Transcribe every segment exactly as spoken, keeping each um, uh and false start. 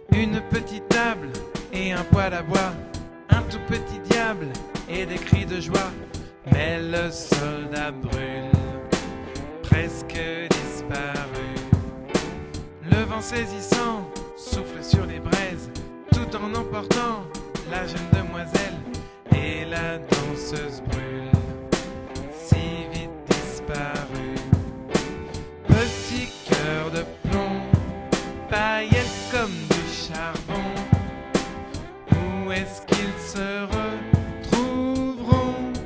Une petite table et un poêle à bois, un tout petit diable et des cris de joie. Mais le soldat brûle, presque disparu. Le vent saisissant souffle sur les braises, tout en emportant la jeune demoiselle. Et la danseuse brûle, si vite disparue. Petit cœur de plomb, paillettes comme du charbon, où est-ce qu'ils se retrouveront?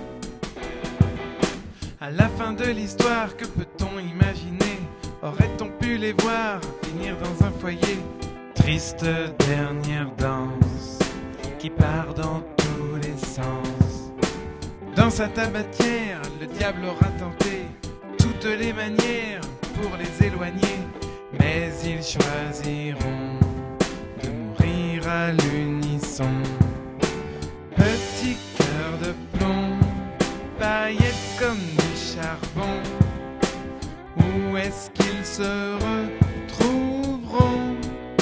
À la fin de l'histoire, que peut-on imaginer? Aurait-on pu les voir finir dans un foyer? Triste dernière danse qui part dans tous les sens. Dans sa tabatière, le diable aura tenté toutes les manières pour les éloigner, mais ils choisiront de mourir à l'unisson. Petit cœur de plomb, paillettes comme du charbon, où est-ce qu'ils se retrouveront?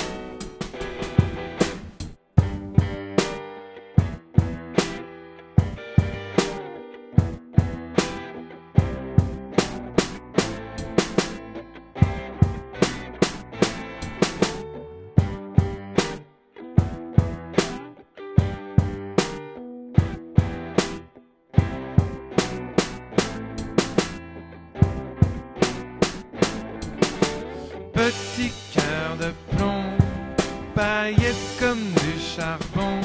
Petit cœur de plomb, paillettes comme du charbon,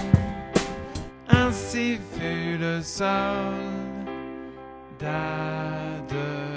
ainsi fut le soldat de